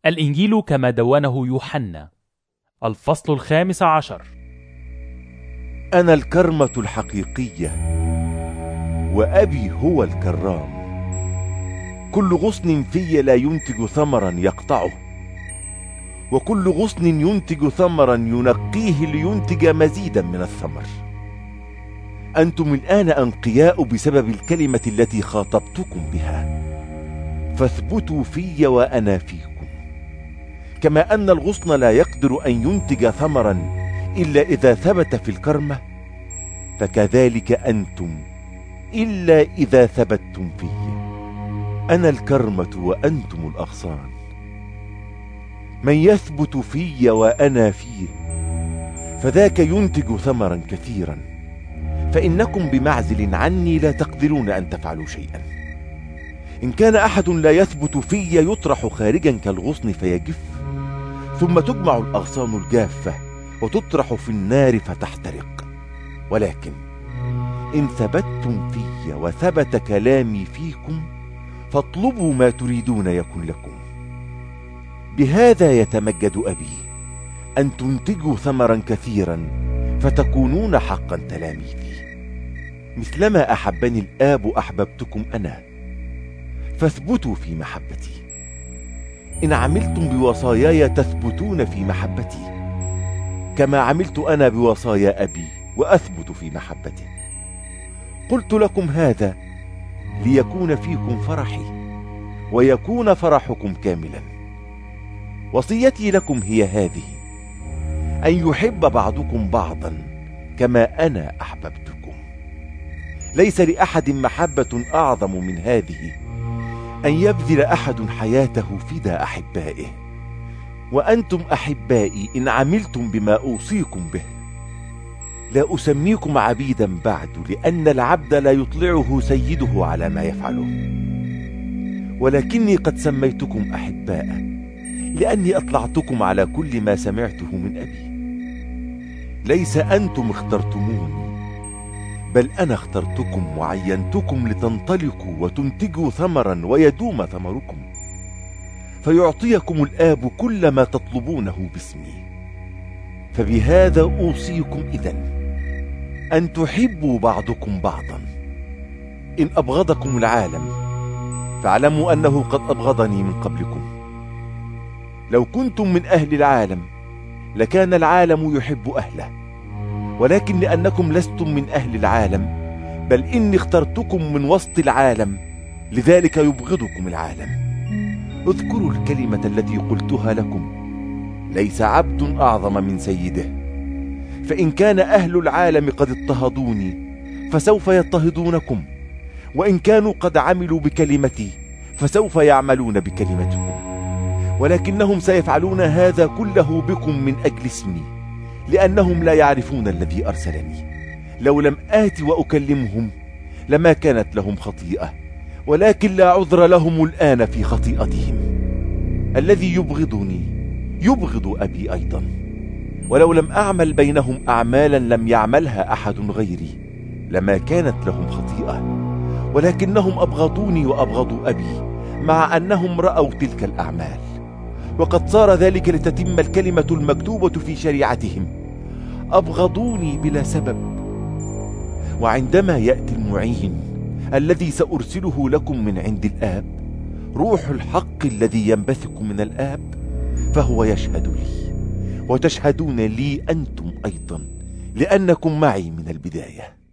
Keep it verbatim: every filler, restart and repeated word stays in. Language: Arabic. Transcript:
الإنجيل كما دونه يوحنا، الفصل الخامس عشر. أنا الكرمة الحقيقية وأبي هو الكرام. كل غصن في لا ينتج ثمرا يقطعه، وكل غصن ينتج ثمرا ينقيه لينتج مزيدا من الثمر. أنتم الآن أنقياء بسبب الكلمة التي خاطبتكم بها، فاثبتوا في وأنا فيكم. كما أن الغصن لا يقدر أن ينتج ثمرا إلا إذا ثبت في الكرمة، فكذلك أنتم إلا إذا ثبتتم في. أنا الكرمة وأنتم الأغصان. من يثبت في وأنا فيه فذاك ينتج ثمرا كثيرا، فإنكم بمعزل عني لا تقدرون أن تفعلوا شيئا. إن كان أحد لا يثبت في يطرح خارجا كالغصن فيجف، ثم تجمع الأغصان الجافة وتطرح في النار فتحترق. ولكن إن ثبتتم في وثبت كلامي فيكم فاطلبوا ما تريدون يكن لكم. بهذا يتمجد أبي، أن تنتجوا ثمرا كثيرا فتكونون حقا تلاميذي. مثلما أحبني الآب أحببتكم أنا، فاثبتوا في محبتي. إن عملتم بوصاياي تثبتون في محبتي، كما عملت أنا بوصايا أبي وأثبت في محبته. قلت لكم هذا ليكون فيكم فرحي ويكون فرحكم كاملا. وصيتي لكم هي هذه: أن يحب بعضكم بعضا كما أنا أحببتكم. ليس لأحد محبة أعظم من هذه، أن يبذل أحد حياته فداء أحبائه. وأنتم أحبائي إن عملتم بما أوصيكم به. لا أسميكم عبيدا بعد، لأن العبد لا يطلعه سيده على ما يفعله، ولكني قد سميتكم أحباء، لأني أطلعتكم على كل ما سمعته من أبي. ليس أنتم اخترتموني، بل أنا اخترتكم وعينتكم لتنطلقوا وتنتجوا ثمرا ويدوم ثمركم، فيعطيكم الآب كل ما تطلبونه باسمي. فبهذا أوصيكم إذن، أن تحبوا بعضكم بعضا. إن أبغضكم العالم فاعلموا أنه قد أبغضني من قبلكم. لو كنتم من أهل العالم لكان العالم يحب أهله، ولكن لأنكم لستم من أهل العالم بل إني اخترتكم من وسط العالم، لذلك يبغضكم العالم. اذكروا الكلمة التي قلتها لكم: ليس عبد أعظم من سيده. فإن كان أهل العالم قد اضطهدوني فسوف يضطهدونكم، وإن كانوا قد عملوا بكلمتي فسوف يعملون بكلمتكم. ولكنهم سيفعلون هذا كله بكم من أجل اسمي، لأنهم لا يعرفون الذي أرسلني. لو لم آت وأكلمهم لما كانت لهم خطيئة، ولكن لا عذر لهم الآن في خطيئتهم. الذي يبغضني يبغض أبي أيضا. ولو لم أعمل بينهم أعمالا لم يعملها أحد غيري لما كانت لهم خطيئة، ولكنهم أبغضوني وأبغضوا أبي مع أنهم رأوا تلك الأعمال. وقد صار ذلك لتتم الكلمة المكتوبة في شريعتهم: أبغضوني بلا سبب. وعندما يأتي المعين الذي سأرسله لكم من عند الآب، روح الحق الذي ينبثق من الآب، فهو يشهد لي، وتشهدون لي أنتم أيضا، لأنكم معي من البداية.